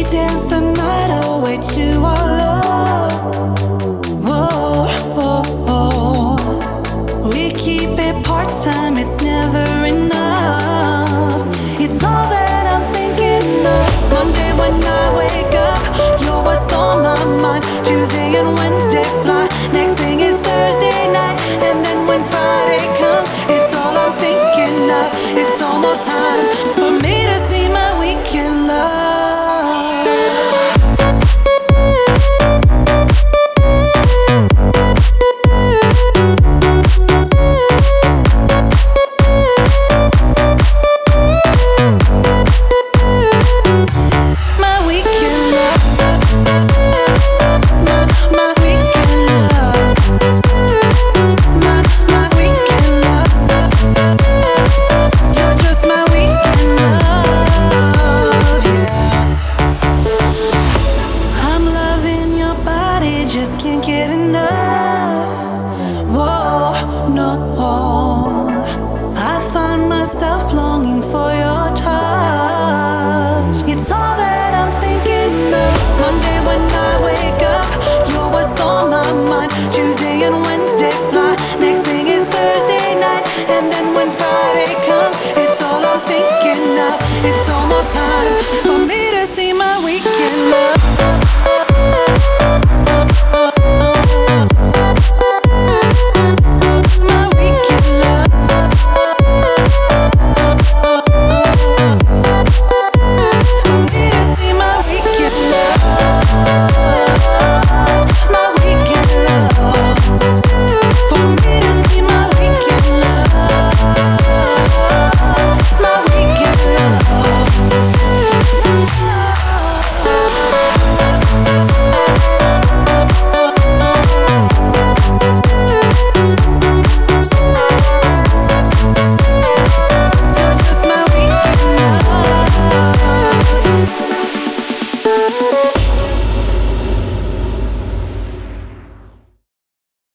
dance the night away to our love. Whoa, whoa, whoa. We keep it part-time, it's never enough. It's all that I'm thinking of. Monday when I wake up, you're what's on my mind. Tuesday and Wednesday fly. Next thing is Thursday night. And then when Friday comes, it's all I'm thinking of. It's almost time for me to see my weekend love. Just can't get enough. Whoa, no. I find myself longing for your touch.